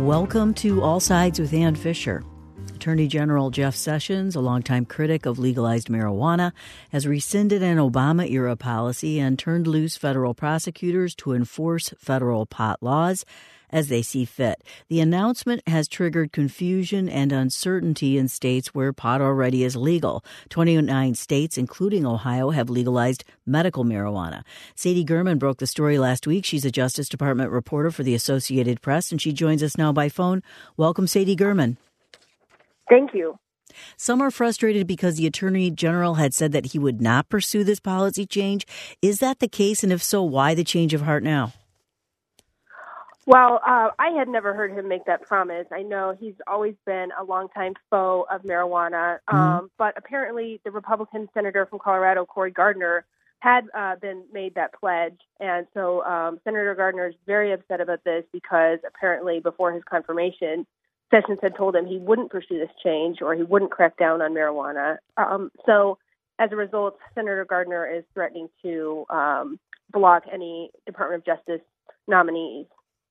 Welcome to All Sides with Ann Fisher. Attorney General Jeff Sessions, a longtime critic of legalized marijuana, has rescinded an Obama-era policy and turned loose federal prosecutors to enforce federal pot laws as they see fit. The announcement has triggered confusion and uncertainty in states where pot already is legal. 29 states, including Ohio, have legalized medical marijuana. Sadie Gurman broke the story last week. She's a Justice Department reporter for the Associated Press, and she joins us now by phone. Welcome, Sadie Gurman. Thank you. Some are frustrated because the Attorney General had said that he would not pursue this policy change. Is that the case? And if so, why the change of heart now? Well, I had never heard him make that promise. I know he's always been a longtime foe of marijuana, but apparently the Republican senator from Colorado, Cory Gardner, had been made that pledge. And so Senator Gardner is very upset about this because apparently before his confirmation, Sessions had told him he wouldn't pursue this change or he wouldn't crack down on marijuana. So as a result, Senator Gardner is threatening to block any Department of Justice nominees.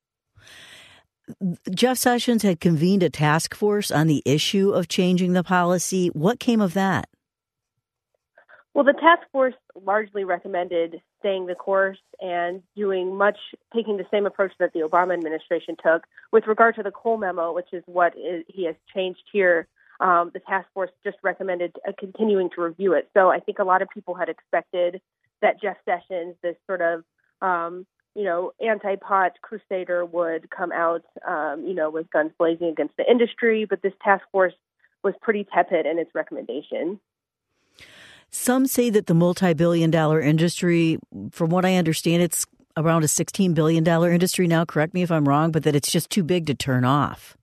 Jeff Sessions had convened a task force on the issue of changing the policy. What came of that? Well, the task force largely recommended staying the course and taking the same approach that the Obama administration took. With regard to the Cole memo, which is what he has changed here, the task force just recommended continuing to review it. So I think a lot of people had expected that Jeff Sessions, this sort of anti-pot crusader, would come out, with guns blazing against the industry. But this task force was pretty tepid in its recommendation. Some say that the multi-billion-dollar industry, from what I understand, it's around a $16 billion industry now. Correct me if I'm wrong, but that it's just too big to turn off.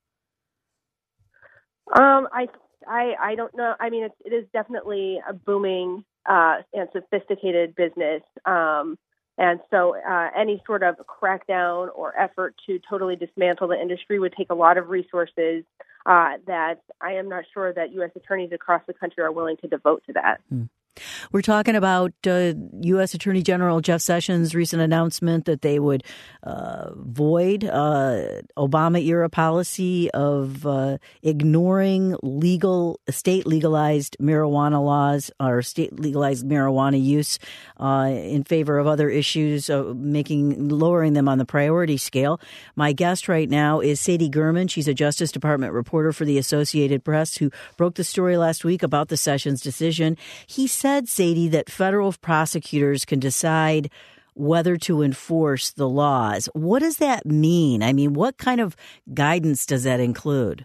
I don't know. I mean, it is definitely a booming and sophisticated business. And so any sort of crackdown or effort to totally dismantle the industry would take a lot of resources that I am not sure that U.S. attorneys across the country are willing to devote to that. We're talking about U.S. Attorney General Jeff Sessions' recent announcement that they would void Obama-era policy of ignoring state legalized marijuana laws or state legalized marijuana use in favor of other issues, lowering them on the priority scale. My guest right now is Sadie Gurman. She's a Justice Department reporter for the Associated Press who broke the story last week about the Sessions decision. He said, Sadie, that federal prosecutors can decide whether to enforce the laws. What does that mean? I mean, what kind of guidance does that include?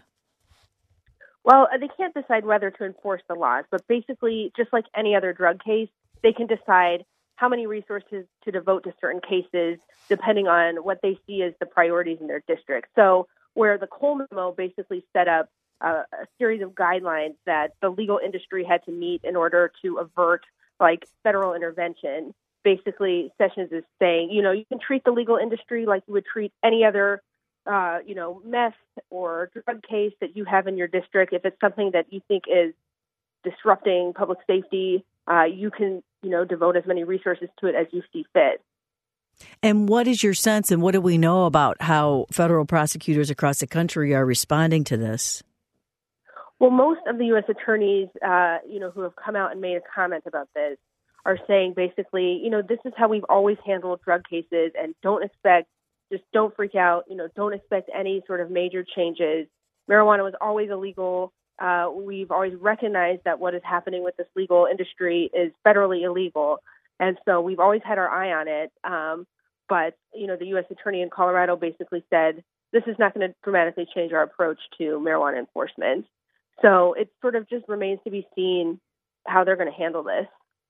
Well, they can't decide whether to enforce the laws, but basically, just like any other drug case, they can decide how many resources to devote to certain cases, depending on what they see as the priorities in their district. So where the Cole memo basically set up a series of guidelines that the legal industry had to meet in order to avert federal intervention. Basically, Sessions is saying, you can treat the legal industry like you would treat any other, meth or drug case that you have in your district. If it's something that you think is disrupting public safety, you can, devote as many resources to it as you see fit. And what is your sense and what do we know about how federal prosecutors across the country are responding to this? Well, most of the U.S. attorneys, who have come out and made a comment about this are saying basically, this is how we've always handled drug cases and don't freak out, don't expect any sort of major changes. Marijuana was always illegal. We've always recognized that what is happening with this legal industry is federally illegal. And so we've always had our eye on it. But, the U.S. attorney in Colorado basically said, this is not going to dramatically change our approach to marijuana enforcement. So it sort of just remains to be seen how they're going to handle this.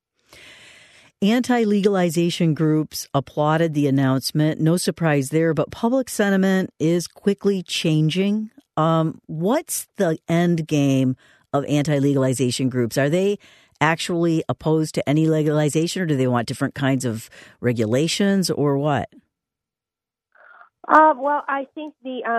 Anti-legalization groups applauded the announcement. No surprise there, but public sentiment is quickly changing. What's the end game of anti-legalization groups? Are they actually opposed to any legalization, or do they want different kinds of regulations, or what? Well, I think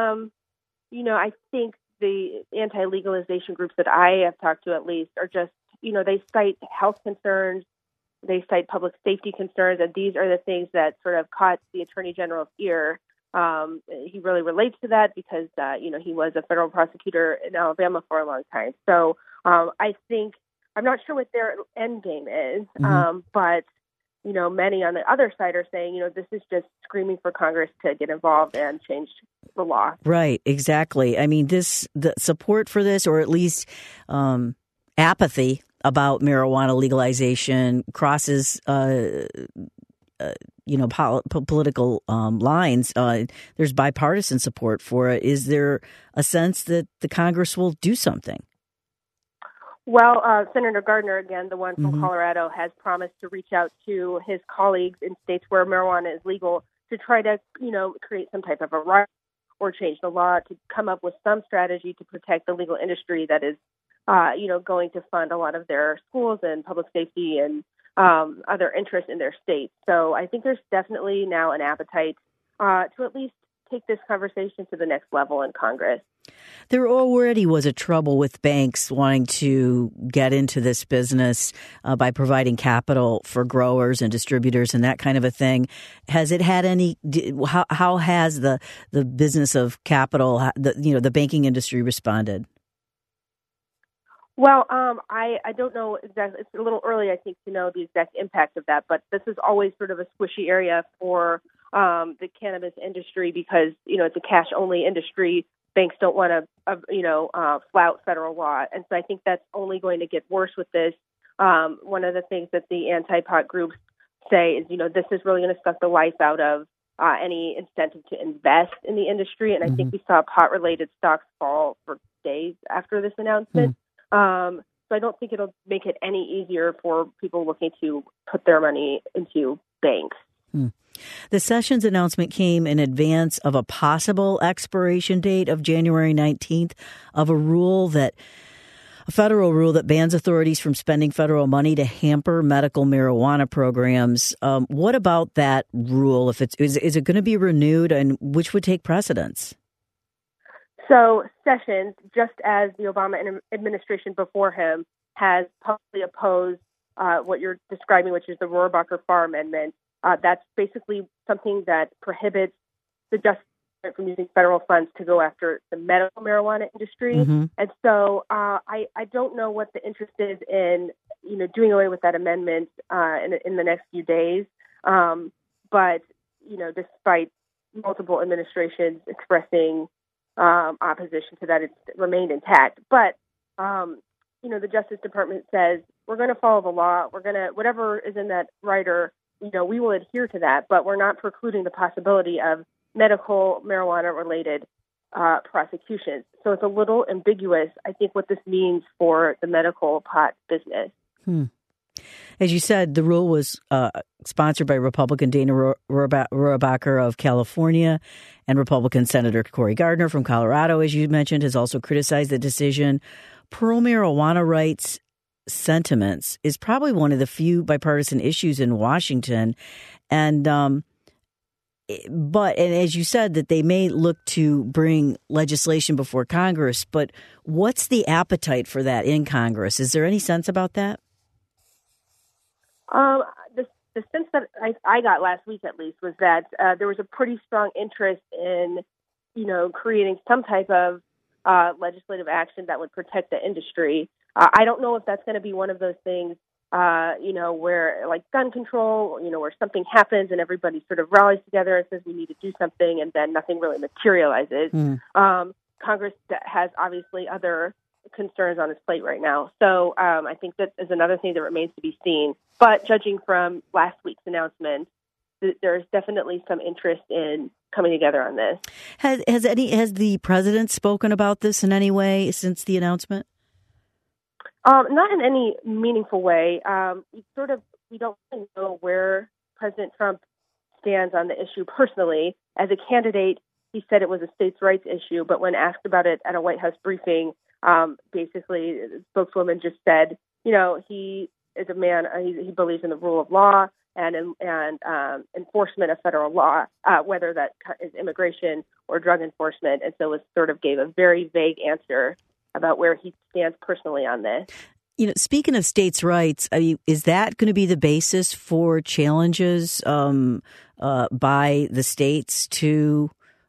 the anti-legalization groups that I have talked to, at least, are just, they cite health concerns, they cite public safety concerns, and these are the things that sort of caught the Attorney General's ear. he really relates to that because, he was a federal prosecutor in Alabama for a long time. So I think I'm not sure what their end game is, but many on the other side are saying, this is just screaming for Congress to get involved and change the law. Right, exactly. I mean, the support for this, or at least apathy about marijuana legalization, crosses political lines. There's bipartisan support for it. Is there a sense that the Congress will do something? Well, Senator Gardner, again, the one from Colorado, has promised to reach out to his colleagues in states where marijuana is legal to try to, create some type of a right or change the law to come up with some strategy to protect the legal industry that is, going to fund a lot of their schools and public safety and other interests in their states. So I think there's definitely now an appetite to at least take this conversation to the next level in Congress. There already was a trouble with banks wanting to get into this business by providing capital for growers and distributors and that kind of a thing. Has it had any? How has the business of capital, the banking industry responded? Well, I don't know exactly. It's a little early, I think, to know the exact impact of that. But this is always sort of a squishy area for the cannabis industry because it's a cash-only industry. Banks don't want to, flout federal law. And so I think that's only going to get worse with this. One of the things that the anti-pot groups say is, this is really going to suck the life out of any incentive to invest in the industry. And I think we saw pot-related stocks fall for days after this announcement. So I don't think it'll make it any easier for people looking to put their money into banks. The Sessions announcement came in advance of a possible expiration date of January 19th of a federal rule that bans authorities from spending federal money to hamper medical marijuana programs. What about that rule? Is it going to be renewed, and which would take precedence? So Sessions, just as the Obama administration before him, has publicly opposed what you're describing, which is the Rohrabacher-Farr Amendment. That's basically something that prohibits the Justice Department from using federal funds to go after the medical marijuana industry. And so I don't know what the interest is in, doing away with that amendment in the next few days. But, despite multiple administrations expressing opposition to that, it's remained intact. But, the Justice Department says, we're going to follow the law. We're going to, whatever is in that rider, we will adhere to that, but we're not precluding the possibility of medical marijuana-related prosecutions. So it's a little ambiguous, I think, what this means for the medical pot business. As you said, the rule was sponsored by Republican Dana Rohrabacher of California and Republican Senator Cory Gardner from Colorado, as you mentioned, has also criticized the decision. Pro-marijuana rights sentiments is probably one of the few bipartisan issues in Washington. And as you said, that they may look to bring legislation before Congress, but what's the appetite for that in Congress? Is there any sense about that? The sense that I got last week, at least, was that there was a pretty strong interest in, creating some type of legislative action that would protect the industry. I don't know if that's going to be one of those things, where like gun control, where something happens and everybody sort of rallies together and says we need to do something, and then nothing really materializes. Congress has obviously other concerns on its plate right now. So I think that is another thing that remains to be seen. But judging from last week's announcement, there's definitely some interest in coming together on this. Has the president spoken about this in any way since the announcement? Not in any meaningful way. We don't really know where President Trump stands on the issue personally. As a candidate, he said it was a states' rights issue, but when asked about it at a White House briefing, basically the spokeswoman just said, he is a man, he believes in the rule of law and enforcement of federal law, whether that is immigration or drug enforcement. And so it sort of gave a very vague answer about where he stands personally on this. Speaking of states' rights, is that going to be the basis for challenges by the states to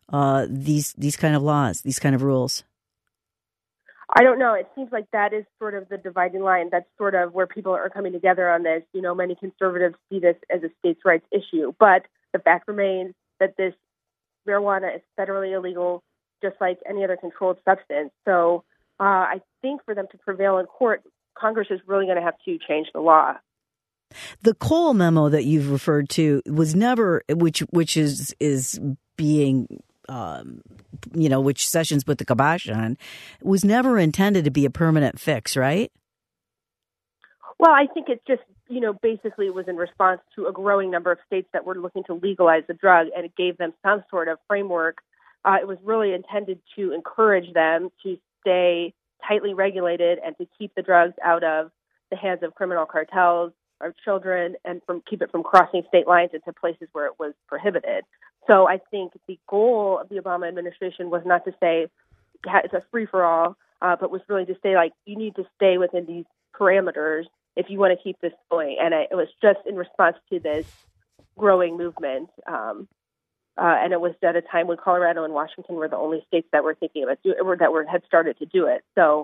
these kind of laws, these kind of rules? I don't know. It seems like that is sort of the dividing line. That's sort of where people are coming together on this. Many conservatives see this as a states' rights issue, but the fact remains that this marijuana is federally illegal, just like any other controlled substance. So I think for them to prevail in court, Congress is really going to have to change the law. The Cole memo that you've referred to was never, which is being, which Sessions put the kibosh on, was never intended to be a permanent fix, right? Well, I think it's just, basically it was in response to a growing number of states that were looking to legalize the drug, and it gave them some sort of framework. It was really intended to encourage them to stay tightly regulated and to keep the drugs out of the hands of criminal cartels or children, and keep it from crossing state lines into places where it was prohibited. So I think the goal of the Obama administration was not to say it's a free-for-all, but was really to say, you need to stay within these parameters if you want to keep this going. And it was just in response to this growing movement. And it was at a time when Colorado and Washington were the only states that were thinking of it, had started to do it. So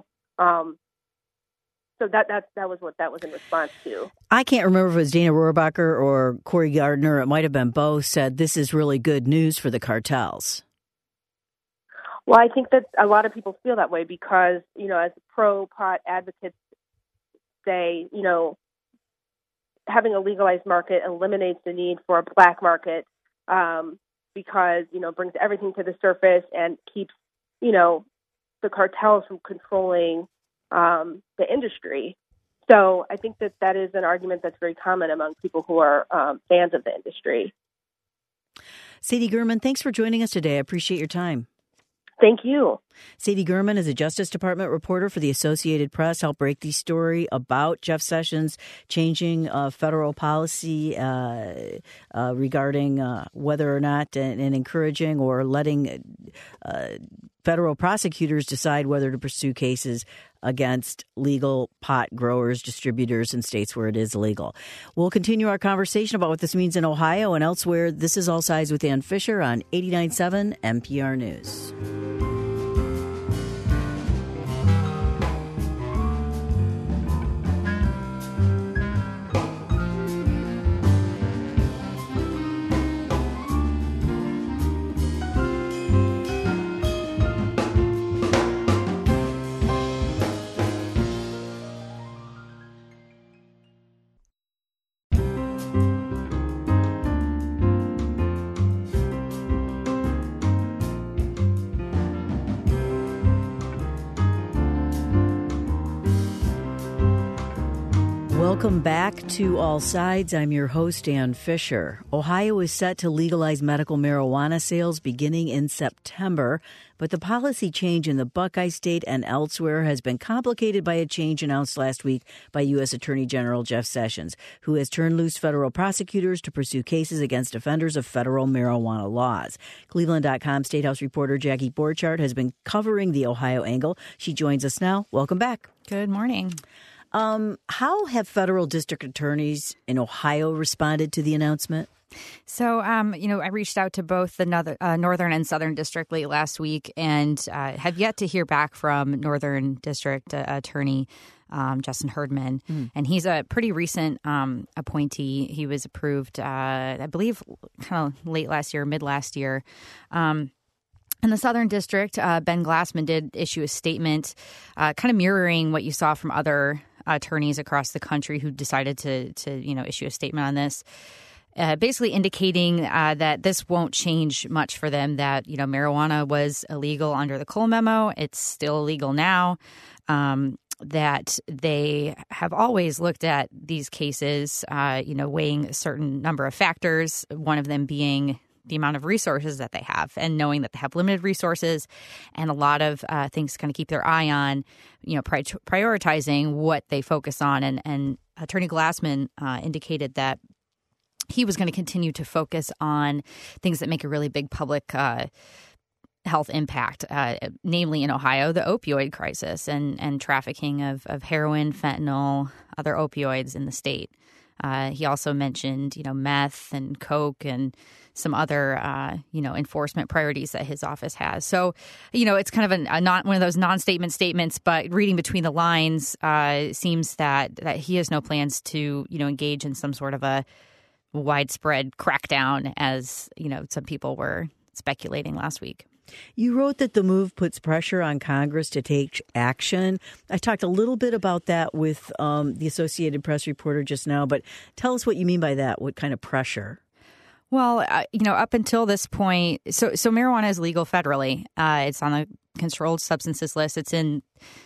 that was what that was in response to. I can't remember if it was Dana Rohrabacher or Cory Gardner. It might have been both. Said this is really good news for the cartels. Well, I think that a lot of people feel that way because, as pro-pot advocates say, having a legalized market eliminates the need for a black market because, brings everything to the surface and keeps, the cartels from controlling the industry. So I think that is an argument that's very common among people who are fans of the industry. Sadie Gurman, thanks for joining us today. I appreciate your time. Thank you. Sadie Gurman is a Justice Department reporter for the Associated Press. Helped break the story about Jeff Sessions changing federal policy regarding whether or not and encouraging or letting federal prosecutors decide whether to pursue cases against legal pot growers, distributors in states where it is illegal. We'll continue our conversation about what this means in Ohio and elsewhere. This is All Sides with Ann Fisher on 89.7 NPR News. Welcome back to All Sides. I'm your host, Ann Fisher. Ohio is set to legalize medical marijuana sales beginning in September, but the policy change in the Buckeye State and elsewhere has been complicated by a change announced last week by U.S. Attorney General Jeff Sessions, who has turned loose federal prosecutors to pursue cases against offenders of federal marijuana laws. Cleveland.com State House reporter Jackie Borchardt has been covering the Ohio angle. She joins us now. Welcome back. Good morning. How have federal district attorneys in Ohio responded to the announcement? So, I reached out to both the Northern and Southern District late last week and have yet to hear back from Northern District Attorney Justin Herdman. And he's a pretty recent appointee. He was approved, I believe, kind of late last year, mid last year. In the Southern District, Ben Glassman did issue a statement kind of mirroring what you saw from other attorneys across the country who decided to issue a statement on this, basically indicating that this won't change much for them, that, marijuana was illegal under the Cole memo. It's still illegal now, that they have always looked at these cases, weighing a certain number of factors, one of them being the amount of resources that they have, and knowing that they have limited resources and a lot of things to kind of keep their eye on, prioritizing what they focus on. And Attorney Glassman indicated that he was going to continue to focus on things that make a really big public health impact, namely in Ohio, the opioid crisis and trafficking of heroin, fentanyl, other opioids in the state. He also mentioned, meth and coke and some other, enforcement priorities that his office has. So, it's kind of a not one of those non-statement statements, but reading between the lines, seems that he has no plans to, engage in some sort of a widespread crackdown, as, some people were speculating last week. You wrote that the move puts pressure on Congress to take action. I talked a little bit about that with the Associated Press reporter just now, but tell us what you mean by that. What kind of pressure? Well, up until this point, so marijuana is legal federally. It's on the controlled substances list. It's in,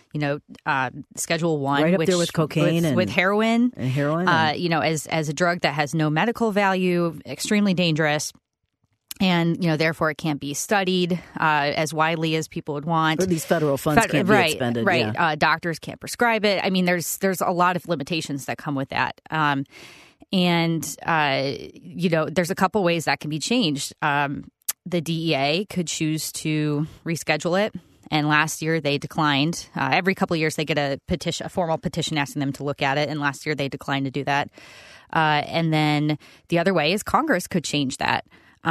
Schedule 1. Right up there with cocaine with heroin. And heroin. As a drug that has no medical value, extremely dangerous. And, therefore it can't be studied as widely as people would want. Or these federal funds can't be expended. Right. Yeah. Doctors can't prescribe it. I mean, there's a lot of limitations that come with that. There's a couple ways that can be changed. The DEA could choose to reschedule it. And last year they declined. Every couple of years they get a formal petition asking them to look at it. And last year they declined to do that. And then the other way is Congress could change that.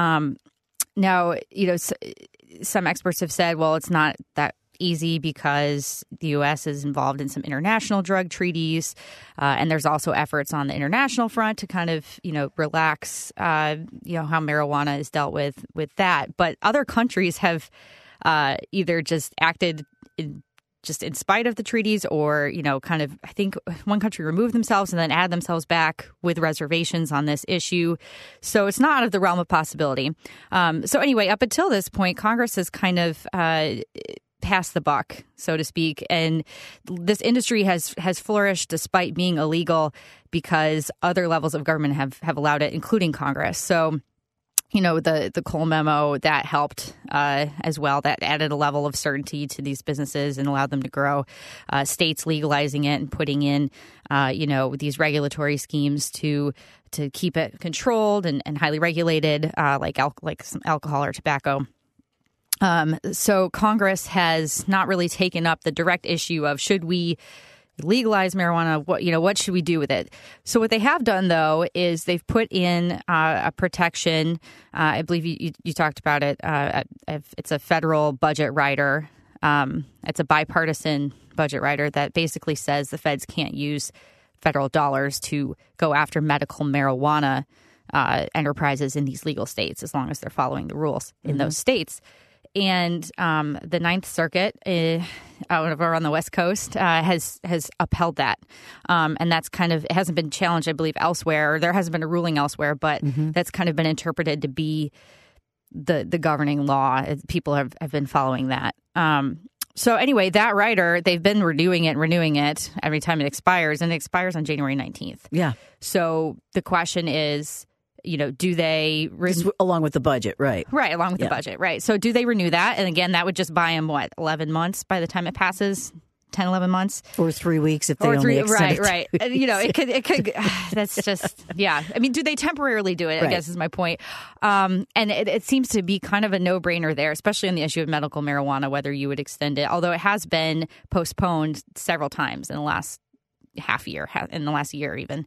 Now, some experts have said, well, it's not that easy because the U.S. is involved in some international drug treaties. And there's also efforts on the international front to kind of, relax, how marijuana is dealt with that. But other countries have either just acted in spite of the treaties or, I think one country removed themselves and then add themselves back with reservations on this issue. So it's not out of the realm of possibility. So anyway, up until this point, Congress has kind of passed the buck, so to speak. And this industry has flourished despite being illegal because other levels of government have allowed it, including Congress. So the Cole memo, that helped as well. That added a level of certainty to these businesses and allowed them to grow. States legalizing it and putting in, these regulatory schemes to keep it controlled and highly regulated, like some alcohol or tobacco. So Congress has not really taken up the direct issue of should we legalize marijuana, what should we do with it? So what they have done, though, is they've put in a protection. I believe you talked about it. It's a federal budget rider. It's a bipartisan budget rider that basically says the feds can't use federal dollars to go after medical marijuana enterprises in these legal states as long as they're following the rules in those states. And the Ninth Circuit over on the West Coast has upheld that. And that's it hasn't been challenged, I believe, elsewhere. Or there hasn't been a ruling elsewhere, but that's kind of been interpreted to be the governing law. People have been following that. So anyway, that rider, they've been renewing it every time it expires, and it expires on January 19th. Yeah. So the question is, do they... along with the budget, right? Right, along with the budget, right. So do they renew that? And again, that would just buy them, 11 months by the time it passes? 10, 11 months? Or 3 weeks if they only extend it. Right. And, it could, that's just, yeah. I mean, do they temporarily do it, I guess is my point. And it seems to be kind of a no-brainer there, especially on the issue of medical marijuana, whether you would extend it, although it has been postponed several times in the last half year, in the last year even.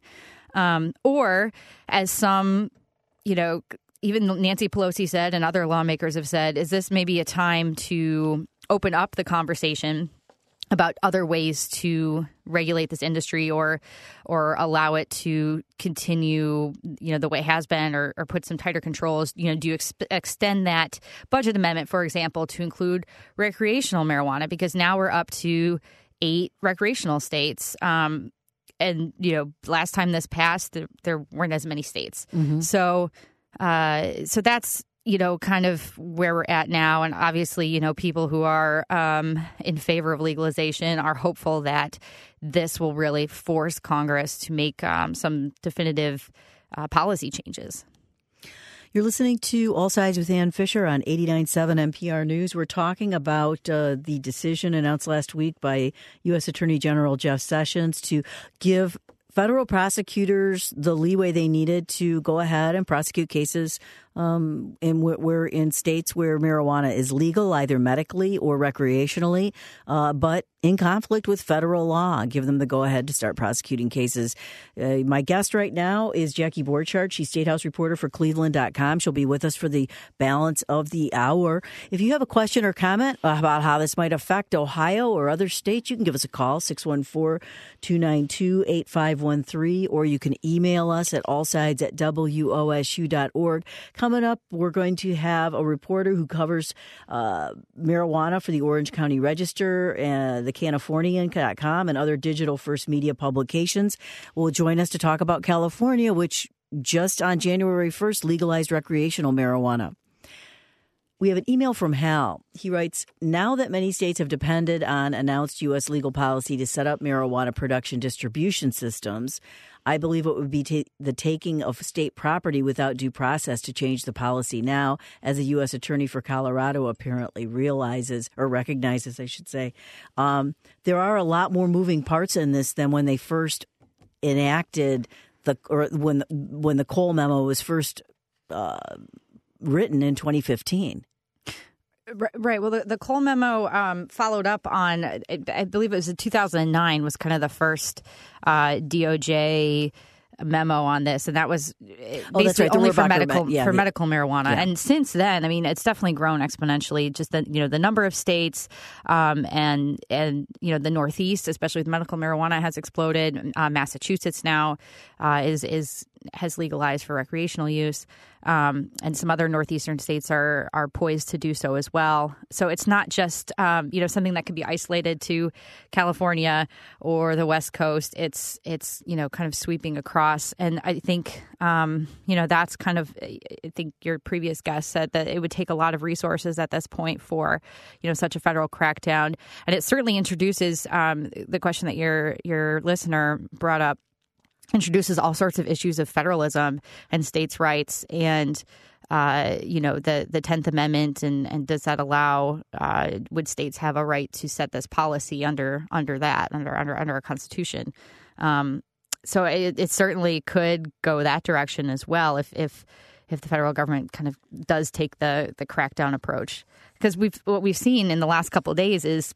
Or as some, even Nancy Pelosi said and other lawmakers have said, is this maybe a time to open up the conversation about other ways to regulate this industry or allow it to continue, the way it has been or put some tighter controls? Do you extend that budget amendment, for example, to include recreational marijuana? Because now we're up to 8 recreational states. And, last time this passed, there weren't as many states. So that's, kind of where we're at now. And obviously, people who are in favor of legalization are hopeful that this will really force Congress to make some definitive policy changes. You're listening to All Sides with Ann Fisher on 89.7 NPR News. We're talking about the decision announced last week by U.S. Attorney General Jeff Sessions to give federal prosecutors the leeway they needed to go ahead and prosecute cases and we're in states where marijuana is legal, either medically or recreationally, but in conflict with federal law. Give them the go-ahead to start prosecuting cases. My guest right now is Jackie Borchardt. She's State House reporter for Cleveland.com. She'll be with us for the balance of the hour. If you have a question or comment about how this might affect Ohio or other states, you can give us a call, 614-292-8513, or you can email us at allsides@wosu.org. Coming up, we're going to have a reporter who covers marijuana for the Orange County Register, the Californian.com, and other digital first media publications will join us to talk about California, which just on January 1st legalized recreational marijuana. We have an email from Hal. He writes, now that many states have depended on announced U.S. legal policy to set up marijuana production distribution systems, I believe it would be the taking of state property without due process to change the policy now, as a U.S. attorney for Colorado apparently realizes, or recognizes, I should say. There are a lot more moving parts in this than when they first enacted when the Cole memo was first written in 2015. Right. Well, the Cole memo followed up on, I believe it was in 2009, was kind of the first DOJ memo on this, and that was basically only for medical marijuana. Yeah. And since then, I mean, it's definitely grown exponentially. Just the number of states and the Northeast, especially with medical marijuana, has exploded. Massachusetts now has legalized for recreational use, and some other northeastern states are poised to do so as well. So it's not just something that can be isolated to California or the West Coast. It's kind of sweeping across, and I think that's kind of, I think your previous guest said that it would take a lot of resources at this point for such a federal crackdown, and it certainly introduces the question that your listener brought up. Introduces all sorts of issues of federalism and states' rights, and the 10th Amendment, and does that allow would states have a right to set this policy under our Constitution? So it certainly could go that direction as well if the federal government kind of does take the crackdown approach, because what we've seen in the last couple of days is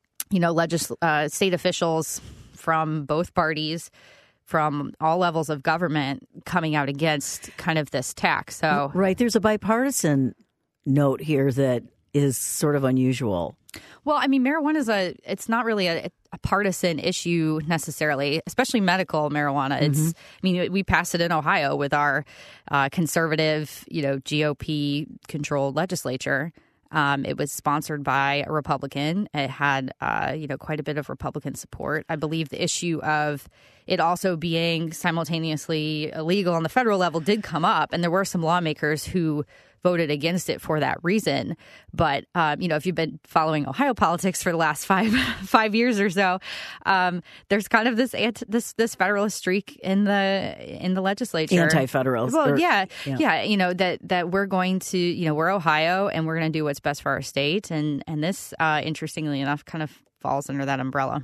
state officials from both parties, from all levels of government, coming out against kind of this tax. So right, there's a bipartisan note here that is sort of unusual. Well, I mean, marijuana it's not really a partisan issue necessarily, especially medical marijuana. It's, I mean, we passed it in Ohio with our conservative, GOP controlled legislature. It was sponsored by a Republican. It had, quite a bit of Republican support. I believe the issue of it also being simultaneously illegal on the federal level did come up, and there were some lawmakers who voted against it for that reason. But, if you've been following Ohio politics for the last five years or so, there's kind of this federalist streak in the legislature. Anti-federalist. Well, yeah. That we're going to, we're Ohio, and we're going to do what's best for our state. And this, interestingly enough, kind of falls under that umbrella.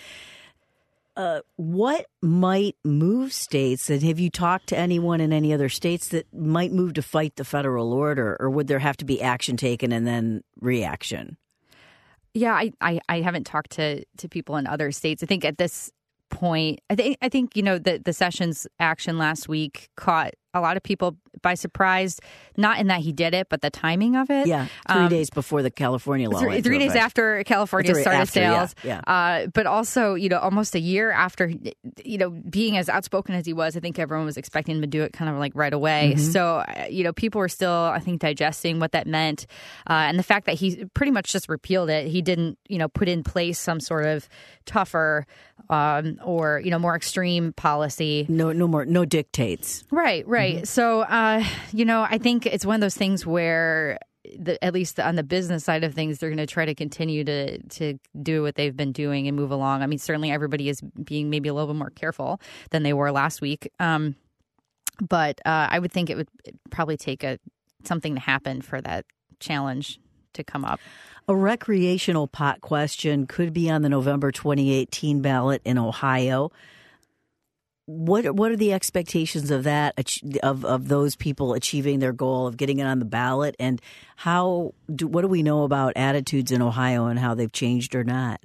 What might move states, and have you talked to anyone in any other states that might move to fight the federal order, or would there have to be action taken and then reaction? Yeah, I haven't talked to people in other states. I think at this point, I think the Sessions action last week caught a lot of people by surprise, not in that he did it, but the timing of it. Yeah, 3 days before the California law. 3 days after California started sales. Yeah. But also, almost a year after, being as outspoken as he was, I think everyone was expecting him to do it kind of like right away. Mm-hmm. So, people were still, I think, digesting what that meant. And the fact that he pretty much just repealed it. He didn't, put in place some sort of tougher or, more extreme policy. No dictates. Right. Mm-hmm. So, I think it's one of those things where, at least on the business side of things, they're going to try to continue to do what they've been doing and move along. I mean, certainly everybody is being maybe a little bit more careful than they were last week. But I would think it would probably take something to happen for that challenge to come up. A recreational pot question could be on the November 2018 ballot in Ohio. what are the expectations of that, of those people achieving their goal of getting it on the ballot, and what do we know about attitudes in Ohio and how they've changed or not?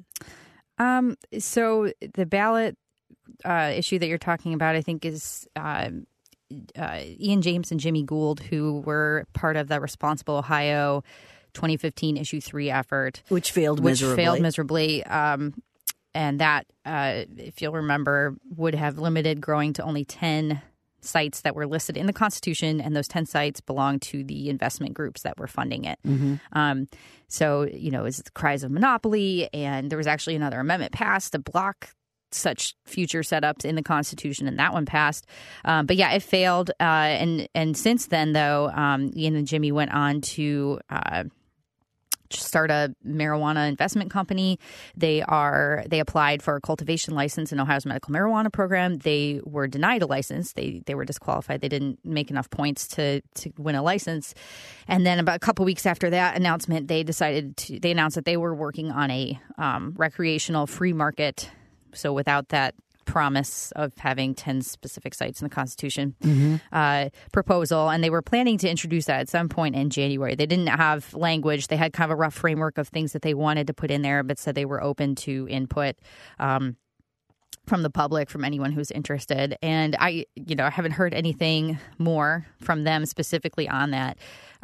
So the ballot issue that you're talking about, I think, is Ian James and Jimmy Gould, who were part of the Responsible Ohio 2015 Issue 3 effort. Which failed miserably. And that, if you'll remember, would have limited growing to only 10 sites that were listed in the Constitution, and those 10 sites belonged to the investment groups that were funding it. Mm-hmm. So, it's the cries of monopoly, and there was actually another amendment passed to block such future setups in the Constitution, and that one passed. But yeah, it failed. And since then, though, Ian and Jimmy went on to start a marijuana investment company. They applied for a cultivation license in Ohio's medical marijuana program. They were denied a license. They were disqualified. They didn't make enough points to win a license. And then about a couple weeks after that announcement, they announced that they were working on a recreational free market. So without that promise of having 10 specific sites in the Constitution proposal, and they were planning to introduce that at some point in January. They didn't have language. They had kind of a rough framework of things that they wanted to put in there, but said they were open to input from the public, from anyone who's interested. And I haven't heard anything more from them specifically on that.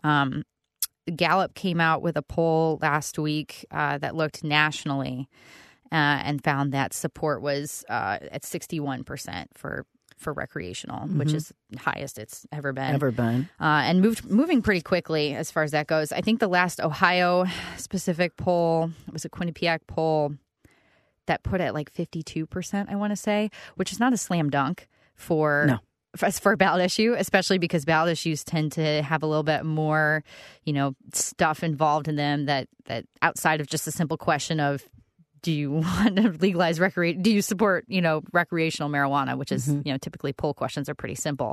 Gallup came out with a poll last week that looked nationally and found that support was at 61% for recreational, which is the highest it's ever been. And moving pretty quickly as far as that goes. I think the last Ohio-specific poll was a Quinnipiac poll that put it like 52%, I want to say, which is not a slam dunk for a ballot issue, especially because ballot issues tend to have a little bit more, stuff involved in them that outside of just a simple question of, do you want to legalize do you support, recreational marijuana, which is, typically poll questions are pretty simple.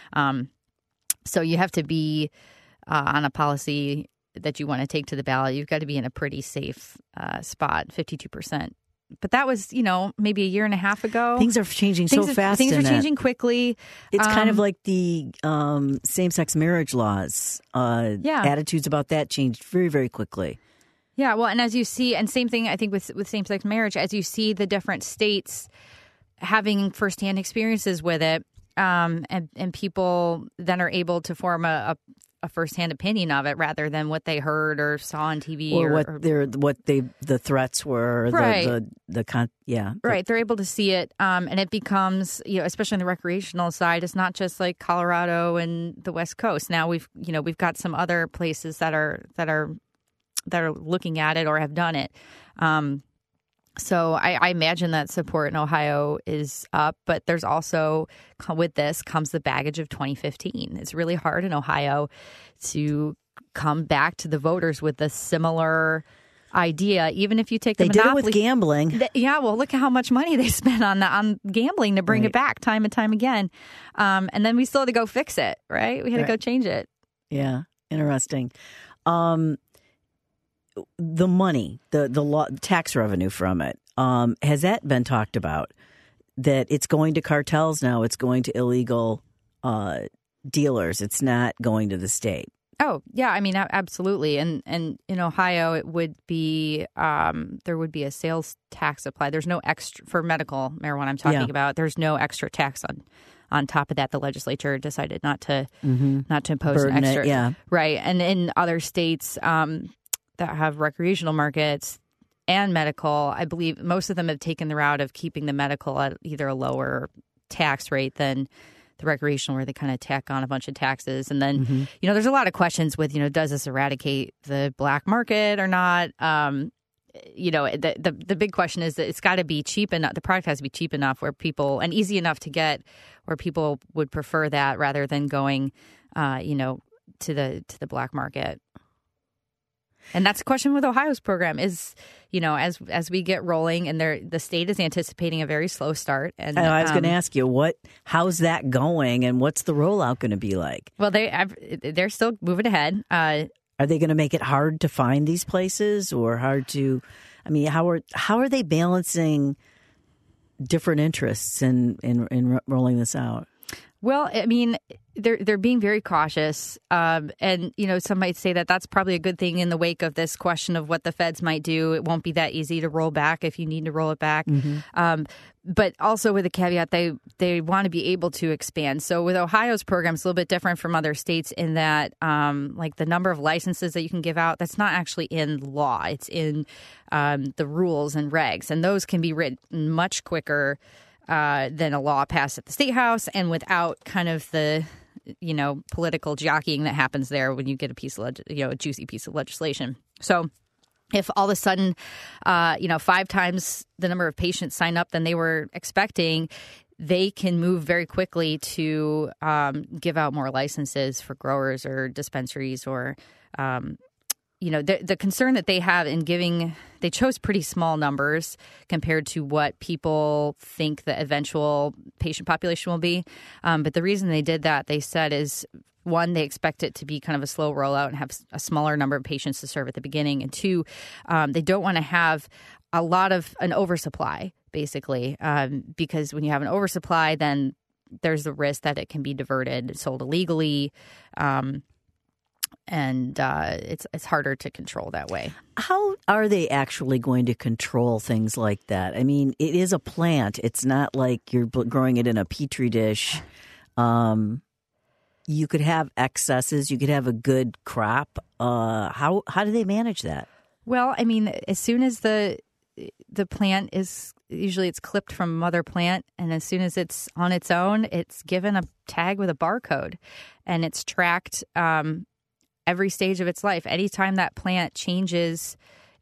So you have to be on a policy that you want to take to the ballot. You've got to be in a pretty safe spot, 52%. But that was, maybe a year and a half ago. Things are changing so fast. Things are changing quickly. It's kind of like the same-sex marriage laws. Attitudes about that changed very, very quickly. Yeah, well, and as you see, and same thing, I think, with same-sex marriage, as you see the different states having firsthand experiences with it, and people then are able to form a firsthand opinion of it rather than what they heard or saw on TV or the threats were, right. Right, they're able to see it, and it becomes, especially on the recreational side, it's not just like Colorado and the West Coast. Now we've got some other places that are looking at it or have done it. So I imagine that support in Ohio is up, but there's also, with this comes the baggage of 2015. It's really hard in Ohio to come back to the voters with a similar idea, even if you take the monopoly. They did it with gambling. Well, look at how much money they spent on gambling to bring it back time and time again. And then we still had to go fix it, right? We had to go change it. Yeah, interesting. The money, the tax revenue from it, has that been talked about? That it's going to cartels now, it's going to illegal dealers, it's not going to the state. Oh, yeah, I mean, absolutely. And in Ohio, it would be, there would be a sales tax applied. There's no extra, for medical marijuana I'm talking about, there's no extra tax on top of that. The legislature decided not to impose Burden an extra. It. Right. And in other states that have recreational markets and medical, I believe most of them have taken the route of keeping the medical at either a lower tax rate than the recreational, where they kind of tack on a bunch of taxes. And then, there's a lot of questions with, does this eradicate the black market or not? The big question is that it's got to be cheap enough. The product has to be cheap enough where people, and easy enough to get, where people would prefer that rather than going, to the black market. And that's the question with Ohio's program is, as we get rolling, and the state is anticipating a very slow start. And I was going to ask you, how's that going, and what's the rollout going to be like? Well, they're still moving ahead. Are they going to make it hard to find these places, or hard to? I mean, how are they balancing different interests in rolling this out? Well, I mean, they're being very cautious, and some might say that that's probably a good thing in the wake of this question of what the feds might do. It won't be that easy to roll back if you need to roll it back. But also with a caveat, they want to be able to expand. So with Ohio's program, it's a little bit different from other states in that, like the number of licenses that you can give out, that's not actually in law. It's in the rules and regs, and those can be written much quicker than a law passed at the State House, and without kind of the political jockeying that happens there when you get a piece of a juicy piece of legislation. So if all of a sudden 5 times the number of patients sign up than they were expecting, they can move very quickly to give out more licenses for growers or dispensaries or the concern that they have in giving, they chose pretty small numbers compared to what people think the eventual patient population will be. But the reason they did that, they said, is one, they expect it to be kind of a slow rollout and have a smaller number of patients to serve at the beginning. And two, they don't want to have a lot of an oversupply, basically, because when you have an oversupply, then there's the risk that it can be diverted, sold illegally. And it's harder to control that way. How are they actually going to control things like that? I mean, it is a plant. It's not like you're growing it in a petri dish. You could have excesses. You could have a good crop. How do they manage that? Well, I mean, as soon as the plant is, usually it's clipped from a mother plant, and as soon as it's on its own, it's given a tag with a barcode, and it's tracked every stage of its life. Anytime that plant changes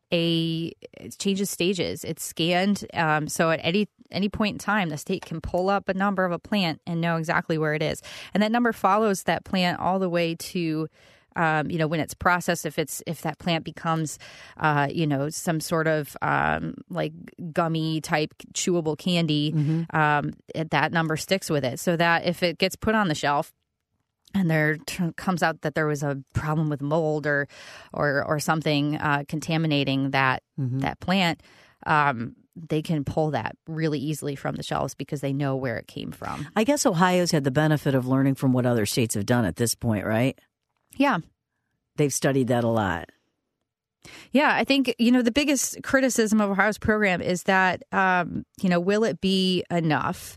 stages, it's scanned. So at any point in time, the state can pull up a number of a plant and know exactly where it is. And that number follows that plant all the way to, when it's processed, if that plant becomes, some sort of like gummy type chewable candy, that number sticks with it. So that if it gets put on the shelf, and there comes out that there was a problem with mold or something contaminating that plant, they can pull that really easily from the shelves because they know where it came from. I guess Ohio's had the benefit of learning from what other states have done at this point, right? Yeah. They've studied that a lot. Yeah, I think, the biggest criticism of Ohio's program is that, will it be enough?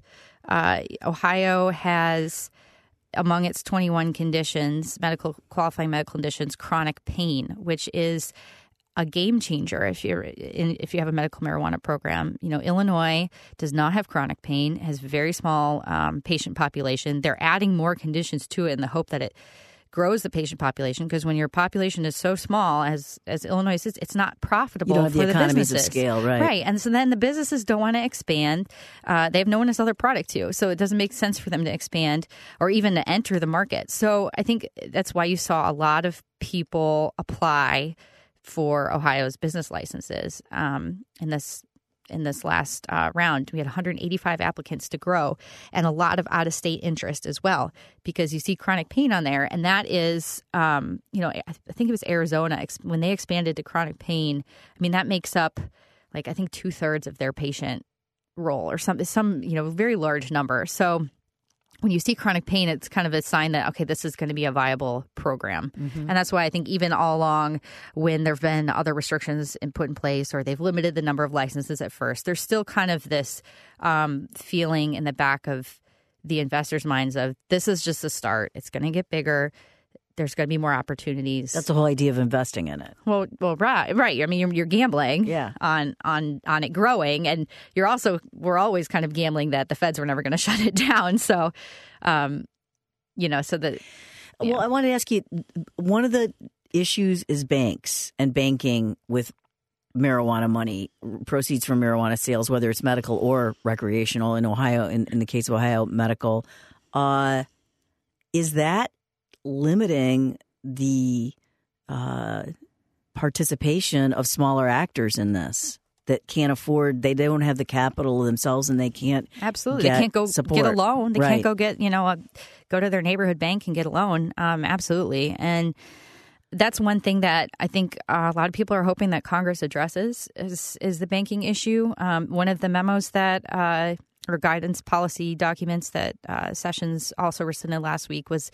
Ohio has, among its 21 conditions, qualifying medical conditions, chronic pain, which is a game changer if you have a medical marijuana program. Illinois does not have chronic pain, has very small patient population. They're adding more conditions to it in the hope that it grows the patient population, because when your population is so small as Illinois is, it's not profitable for the businesses. You don't have the economies of scale, right? Right, and so then the businesses don't want to expand. They have no one to sell their product to, so it doesn't make sense for them to expand or even to enter the market. So I think that's why you saw a lot of people apply for Ohio's business licenses in this last round. We had 185 applicants to grow, and a lot of out-of-state interest as well, because you see chronic pain on there. And that is, I think it was Arizona, when they expanded to chronic pain, I mean, that makes up, like, I think 2/3 of their patient roll or some very large number. So when you see chronic pain, it's kind of a sign that, okay, this is going to be a viable program. And that's why I think even all along, when there have been other restrictions put in place, or they've limited the number of licenses at first, there's still kind of this feeling in the back of the investors' minds of, this is just the start. It's going to get bigger. There's going to be more opportunities. That's the whole idea of investing in it. Well, right. I mean, you're gambling on it growing, and we're always kind of gambling that the feds were never going to shut it down. So, Well, I want to ask you, one of the issues is banks and banking with marijuana money, proceeds from marijuana sales, whether it's medical or recreational. In Ohio, in the case of Ohio, medical, is that limiting the participation of smaller actors in this that can't afford, they don't have the capital themselves, and they can't they can't go support. Get a loan. They right. can't go get go to their neighborhood bank and get a loan. Absolutely. And That's one thing that I think a lot of people are hoping that Congress addresses is the banking issue. One of the memos that or guidance policy documents that Sessions also rescinded last week was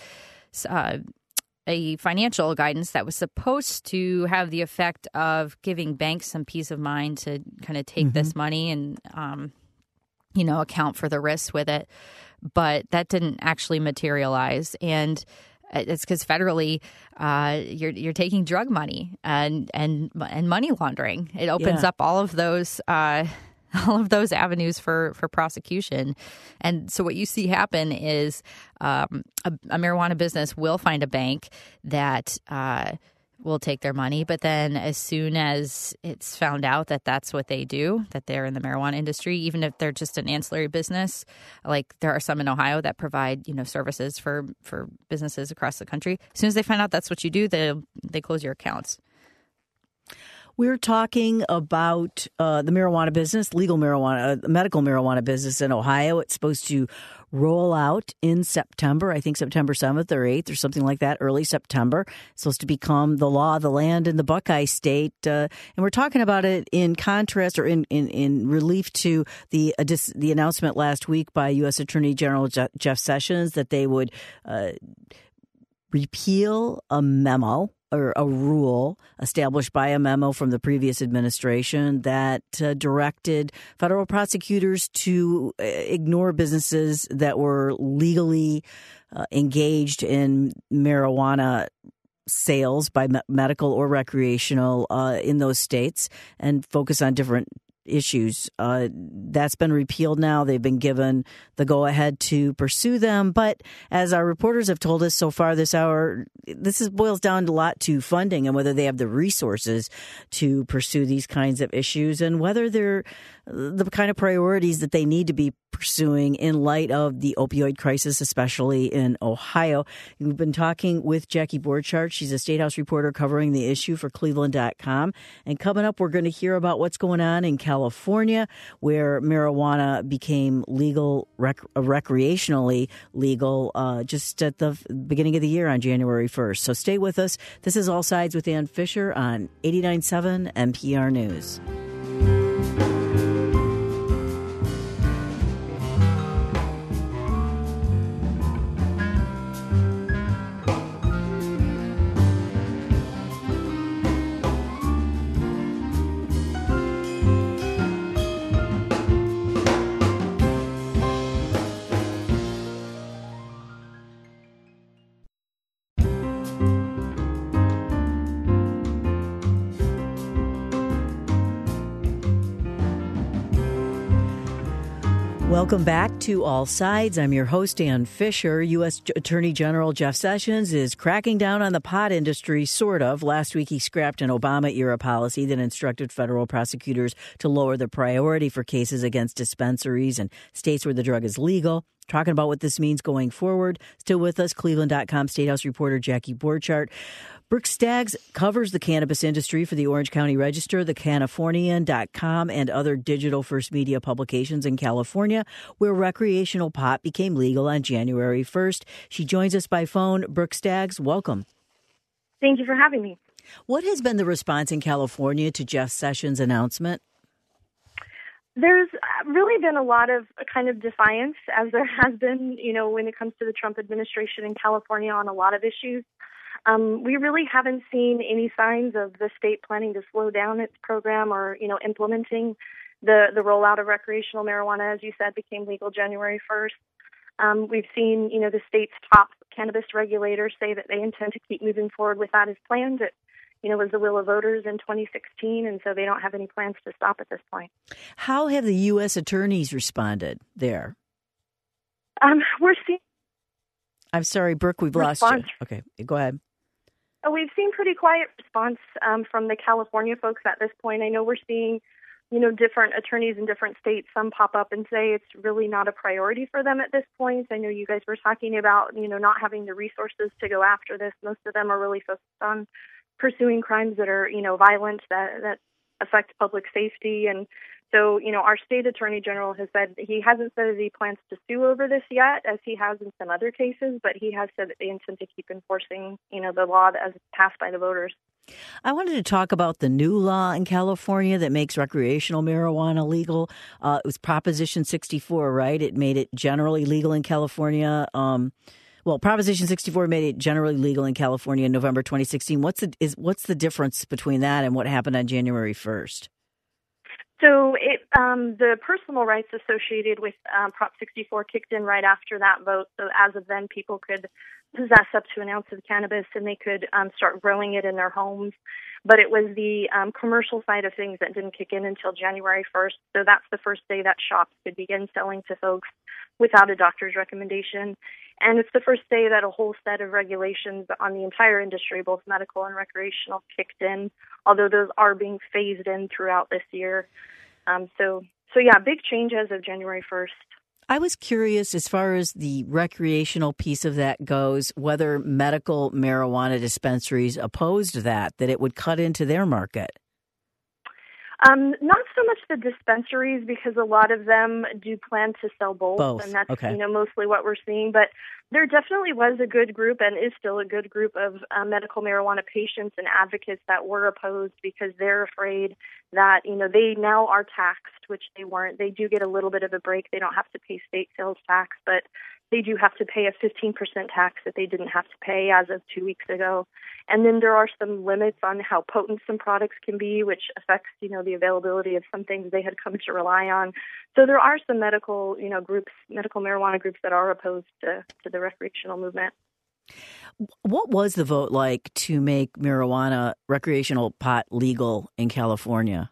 a financial guidance that was supposed to have the effect of giving banks some peace of mind to kind of take this money and, account for the risks with it. But that didn't actually materialize. And it's because federally, you're taking drug money and money laundering. It opens up all of those avenues for prosecution. And so what you see happen is a marijuana business will find a bank that will take their money. But then as soon as it's found out that that's what they do, that they're in the marijuana industry, even if they're just an ancillary business, like there are some in Ohio that provide, services for businesses across the country. As soon as they find out that's what you do, they close your accounts. We're talking about the marijuana business, legal marijuana, medical marijuana business in Ohio. It's supposed to roll out in September, I think September 7th or 8th or something like that, early September. It's supposed to become the law of the land in the Buckeye State. And we're talking about it in contrast or in relief to the announcement last week by U.S. Attorney General Jeff Sessions that they would repeal a memo or a rule established by a memo from the previous administration that directed federal prosecutors to ignore businesses that were legally engaged in marijuana sales by medical or recreational in those states and focus on different issues. That's been repealed now. They've been given the go-ahead to pursue them. But as our reporters have told us so far this hour, this boils down a lot to funding and whether they have the resources to pursue these kinds of issues and whether they're the kind of priorities that they need to be pursuing in light of the opioid crisis, especially in Ohio. We've been talking with Jackie Borchardt. She's a State House reporter covering the issue for Cleveland.com. And coming up, we're going to hear about what's going on in California, where marijuana became legal, recreationally legal, just at the beginning of the year on January 1st. So stay with us. This is All Sides with Ann Fisher on 89.7 NPR News. Welcome back to All Sides. I'm your host, Ann Fisher. U.S. Attorney General Jeff Sessions is cracking down on the pot industry, sort of. Last week, he scrapped an Obama-era policy that instructed federal prosecutors to lower the priority for cases against dispensaries and states where the drug is legal. Talking about what this means going forward. Still with us, Cleveland.com State House reporter Jackie Borchardt. Brooke Staggs covers the cannabis industry for the Orange County Register, the Californian.com, and other digital first media publications in California, where recreational pot became legal on January 1st. She joins us by phone. Brooke Staggs, welcome. Thank you for having me. What has been the response in California to Jeff Sessions' announcement? There's really been a lot of kind of defiance, as there has been, when it comes to the Trump administration in California on a lot of issues. We really haven't seen any signs of the state planning to slow down its program or, implementing the rollout of recreational marijuana, as you said, became legal January 1st. We've seen, the state's top cannabis regulators say that they intend to keep moving forward with that as planned. It, was the will of voters in 2016, and so they don't have any plans to stop at this point. How have the U.S. attorneys responded there? We're seeing... I'm sorry, Brooke, we've lost you. Okay, go ahead. We've seen pretty quiet response from the California folks at this point. I know we're seeing, different attorneys in different states, some pop up and say it's really not a priority for them at this point. I know you guys were talking about, not having the resources to go after this. Most of them are really focused on pursuing crimes that are, violent, that affect public safety. And So, our state attorney general has said he hasn't said that he plans to sue over this yet, as he has in some other cases, but he has said that they intend to keep enforcing, the law as passed by the voters. I wanted to talk about the new law in California that makes recreational marijuana legal. It was Proposition 64, right? It made it generally legal in California. Proposition 64 made it generally legal in California in November 2016. What's the difference between that and what happened on January 1st? So the personal rights associated with Prop 64 kicked in right after that vote. So as of then, people could possess up to an ounce of cannabis and they could start growing it in their homes. But it was the commercial side of things that didn't kick in until January 1st. So that's the first day that shops could begin selling to folks without a doctor's recommendation. And it's the first day that a whole set of regulations on the entire industry, both medical and recreational, kicked in, although those are being phased in throughout this year. Big change as of January 1st. I was curious, as far as the recreational piece of that goes, whether medical marijuana dispensaries opposed that it would cut into their market. Not so much the dispensaries, because a lot of them do plan to sell both. And that's okay. Mostly what we're seeing. But there definitely was a good group, and is still a good group, of medical marijuana patients and advocates that were opposed because they're afraid that they now are taxed, which they weren't. They do get a little bit of a break. They don't have to pay state sales tax, but they do have to pay a 15% tax that they didn't have to pay as of 2 weeks ago. And then there are some limits on how potent some products can be, which affects, the availability of some things they had come to rely on. So there are some medical, groups, medical marijuana groups that are opposed to the recreational movement. What was the vote like to make recreational pot legal in California?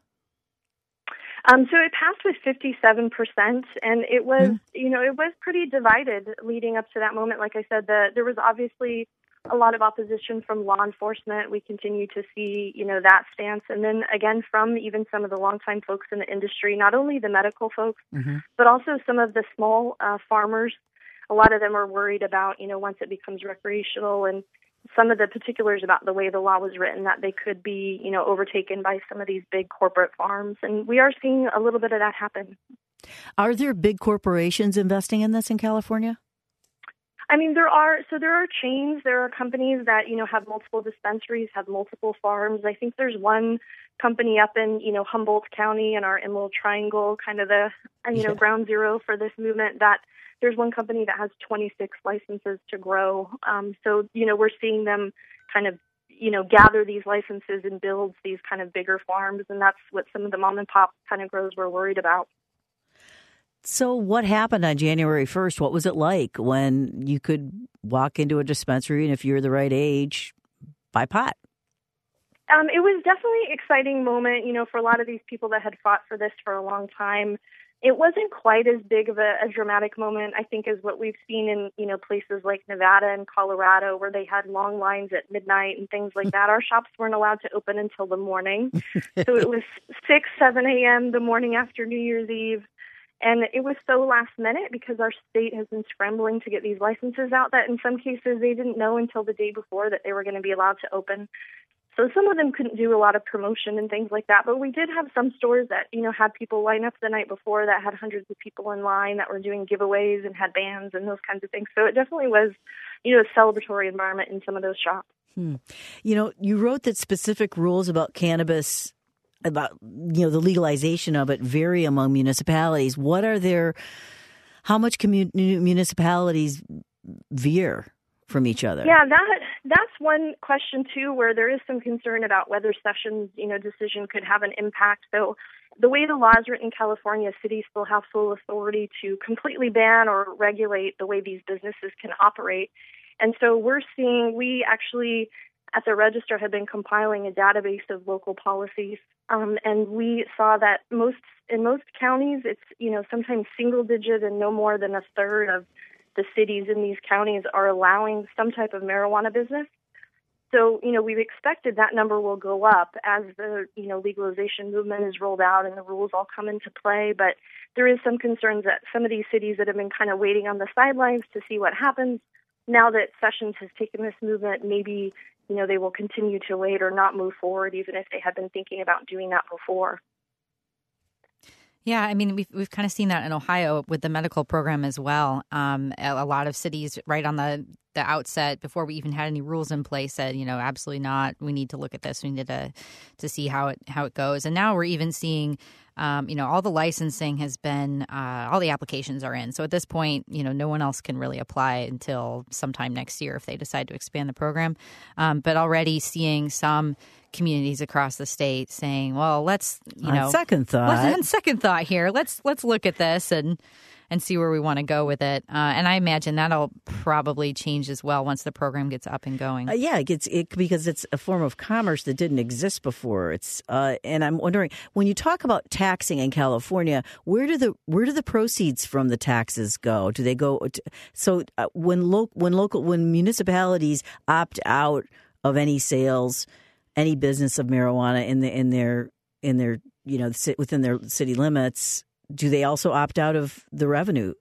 So it passed with 57%, and it was, it was pretty divided leading up to that moment. Like I said, there was obviously a lot of opposition from law enforcement. We continue to see, that stance. And then again, from even some of the longtime folks in the industry, not only the medical folks, but also some of the small farmers. A lot of them are worried about, once it becomes recreational, and some of the particulars about the way the law was written, that they could be, overtaken by some of these big corporate farms. And we are seeing a little bit of that happen. Are there big corporations investing in this in California? I mean, there are chains. There are companies that, have multiple dispensaries, have multiple farms. I think there's one company up in, Humboldt County in our Emerald Triangle, kind of the, ground zero for this movement, that there's one company that has 26 licenses to grow. So, we're seeing them kind of, gather these licenses and build these kind of bigger farms. And that's what some of the mom and pop kind of grows were worried about. So what happened on January 1st? What was it like when you could walk into a dispensary and, if you're the right age, buy pot? It was definitely an exciting moment, for a lot of these people that had fought for this for a long time. It wasn't quite as big of a dramatic moment, I think, as what we've seen in, places like Nevada and Colorado, where they had long lines at midnight and things like that. Our shops weren't allowed to open until the morning. So it was 6, 7 a.m. the morning after New Year's Eve. And it was so last minute because our state has been scrambling to get these licenses out that in some cases they didn't know until the day before that they were going to be allowed to open. So some of them couldn't do a lot of promotion and things like that. But we did have some stores that, had people line up the night before, that had hundreds of people in line, that were doing giveaways and had bands and those kinds of things. So it definitely was, a celebratory environment in some of those shops. You wrote that specific rules about cannabis, about, the legalization of it, vary among municipalities. How much can municipalities veer from each other? Yeah, that's one question too, where there is some concern about whether Sessions, decision could have an impact. So the way the law is written in California, cities still have full authority to completely ban or regulate the way these businesses can operate. And so we actually at the Register have been compiling a database of local policies. And we saw that in most counties, it's, sometimes single digit, and no more than a third of the cities in these counties are allowing some type of marijuana business. So, we've expected that number will go up as the, legalization movement is rolled out and the rules all come into play. But there is some concerns that some of these cities that have been kind of waiting on the sidelines to see what happens, now that Sessions has taken this movement, maybe, they will continue to wait or not move forward, even if they had been thinking about doing that before. Yeah, I mean, we've kind of seen that in Ohio with the medical program as well. A lot of cities right on the outset, before we even had any rules in place, said, absolutely not. We need to look at this. We need to see how it goes. And now we're even seeing, all the licensing has been, all the applications are in. So at this point, no one else can really apply until sometime next year if they decide to expand the program. But already seeing some communities across the state saying, well, let's, on second thought here, let's look at this and see where we want to go with it. And I imagine that'll probably change as well once the program gets up and going. Because it's a form of commerce that didn't exist before. And I'm wondering, when you talk about taxing in California, where do the proceeds from the taxes go? Do they go? When municipalities opt out of any sales, any business of marijuana in their within their city limits, do they also opt out of the revenue?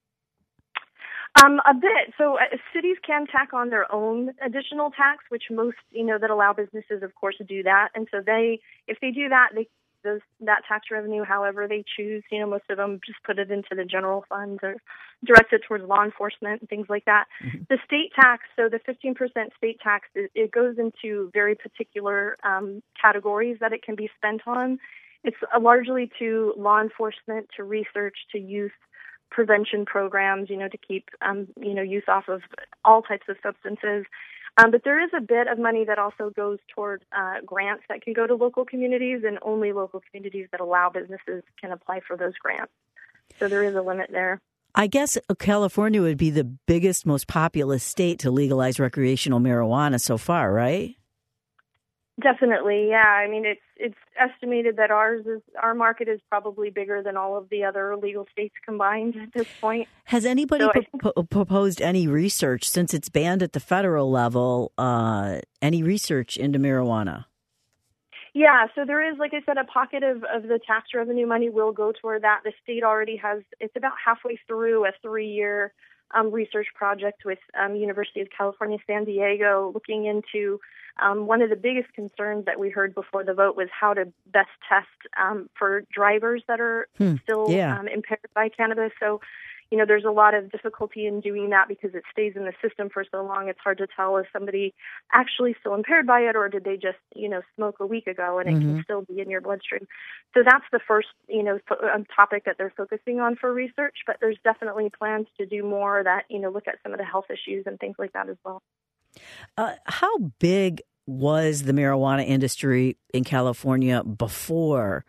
A bit. So cities can tack on their own additional tax, which most, that allow businesses, of course, to do that. And so if they do that, that tax revenue, however they choose, most of them just put it into the general fund or direct it towards law enforcement and things like that. Mm-hmm. The state tax, so the 15% state tax, it goes into very particular categories that it can be spent on. It's largely to law enforcement, to research, to youth prevention programs, to keep, youth off of all types of substances. But there is a bit of money that also goes toward grants that can go to local communities, and only local communities that allow businesses can apply for those grants. So there is a limit there. I guess California would be the biggest, most populous state to legalize recreational marijuana so far, right? Definitely, yeah. I mean, it's estimated that our market is probably bigger than all of the other legal states combined at this point. Has anybody proposed any research, since it's banned at the federal level, any research into marijuana? Yeah, so there is, like I said, a pocket of the tax revenue money will go toward that. The state already has, it's about halfway through a 3-year research project with University of California, San Diego, looking into one of the biggest concerns that we heard before the vote was how to best test for drivers that are still impaired by cannabis. So, there's a lot of difficulty in doing that because it stays in the system for so long. It's hard to tell if somebody actually still impaired by it, or did they just, smoke a week ago and it can still be in your bloodstream. So that's the first, topic that they're focusing on for research. But there's definitely plans to do more that, look at some of the health issues and things like that as well. How big was the marijuana industry in California before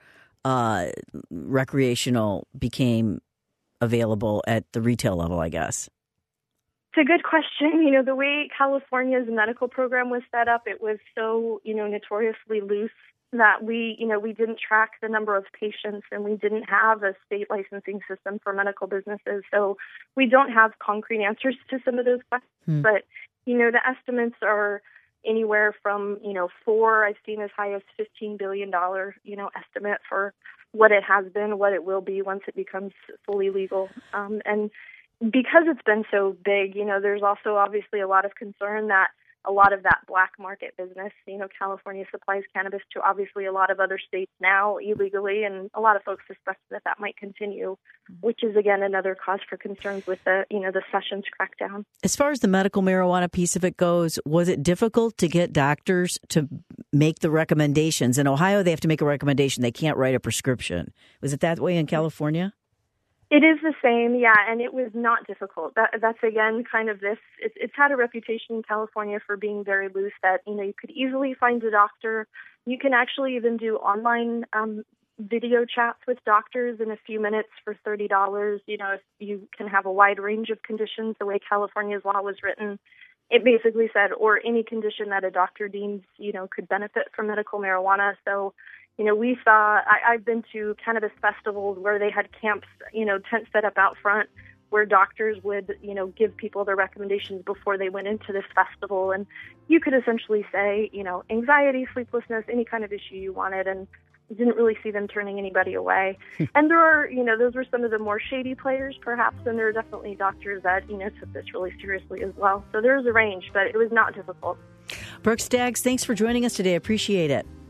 recreational became available at the retail level, I guess? It's a good question. The way California's medical program was set up, it was so, notoriously loose that we didn't track the number of patients, and we didn't have a state licensing system for medical businesses. So we don't have concrete answers to some of those questions. But, the estimates are anywhere from, 4, I've seen as high as $15 billion, estimate for what it has been, what it will be once it becomes fully legal. And because it's been so big, there's also obviously a lot of concern that a lot of that black market business, California supplies cannabis to obviously a lot of other states now illegally, and a lot of folks suspect that might continue, which is, again, another cause for concerns with the Sessions crackdown. As far as the medical marijuana piece of it goes, was it difficult to get doctors to make the recommendations? In Ohio, they have to make a recommendation. They can't write a prescription. Was it that way in California? It is the same, yeah, and it was not difficult. That's again kind of this. It's had a reputation in California for being very loose. That you could easily find a doctor. You can actually even do online video chats with doctors in a few minutes for $30. If you can have a wide range of conditions, the way California's law was written, it basically said, or any condition that a doctor deems could benefit from medical marijuana. So. We saw, I've been to cannabis festivals where they had camps, tents set up out front where doctors would, give people their recommendations before they went into this festival. And you could essentially say, anxiety, sleeplessness, any kind of issue you wanted, and didn't really see them turning anybody away. And there are, those were some of the more shady players perhaps, and there are definitely doctors that, took this really seriously as well. So there's a range, but it was not difficult. Brooke Staggs, thanks for joining us today. Appreciate it.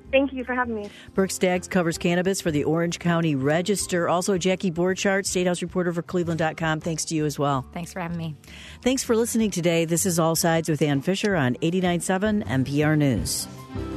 Thank you for having me. Brooke Staggs covers cannabis for the Orange County Register. Also, Jackie Borchardt, State House reporter for Cleveland.com. Thanks to you as well. Thanks for having me. Thanks for listening today. This is All Sides with Ann Fisher on 89.7 NPR News.